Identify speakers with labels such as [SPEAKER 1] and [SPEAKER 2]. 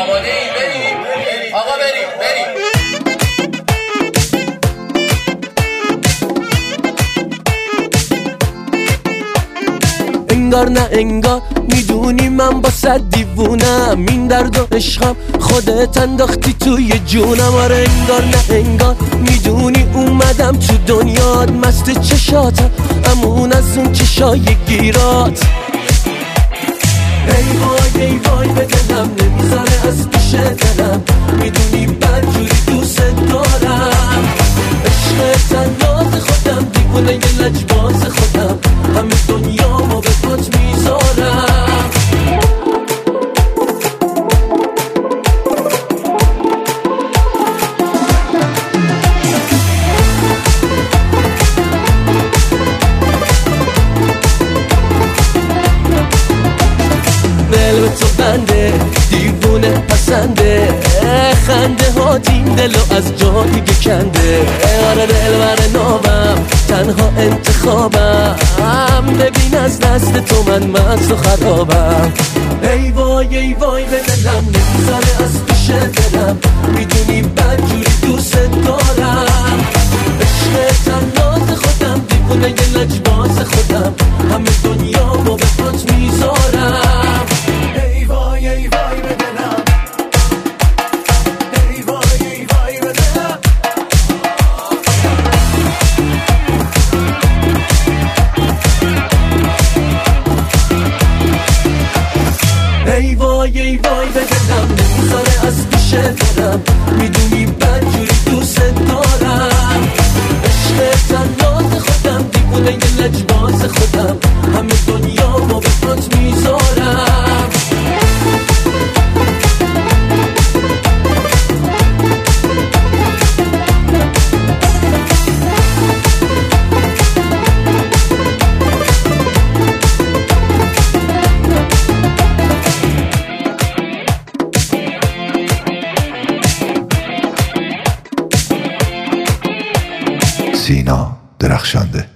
[SPEAKER 1] آماده ای؟ بریم آقا، بریم.
[SPEAKER 2] انگار نه انگار میدونی من با صد دیوونم، این درد و عشقم خودت انداختی توی جونم. آره انگار نه انگار میدونی اومدم تو دنیات، مست چشاتم امون از اون چشای گیرات. ای وای به دلم نمیذاره از پیش دلم، میدونی بدجوری دوست دارم. عشق تنات خودم، دیوونه یه لجباز خودم، همه دنیامو به پات میذارم. دل به تو بنده، دیوونه پسنده، خنده ها این دلو از جا دیگه کنده. آره دل بر نابم، تنها انتخابم، ببین از دست تو من مست و خرابم. ای وای به دلم نمیذاره از پیش دلم، میدونی بدجوری دوست دارم. عشق تنات خودم، دیوونه یه لجباز خودم، همه دنیامو به پات میذارم. ای وای به دلم، ای وای به دلم. ای وای به دلم نمیذاره از پیش دلم، میدونی بدجوری دوست دارم. عشق تنات خودم، دیوونه یه لجباز خودم، همه دنیامو به پات میذارم.
[SPEAKER 3] سینا درخشانده.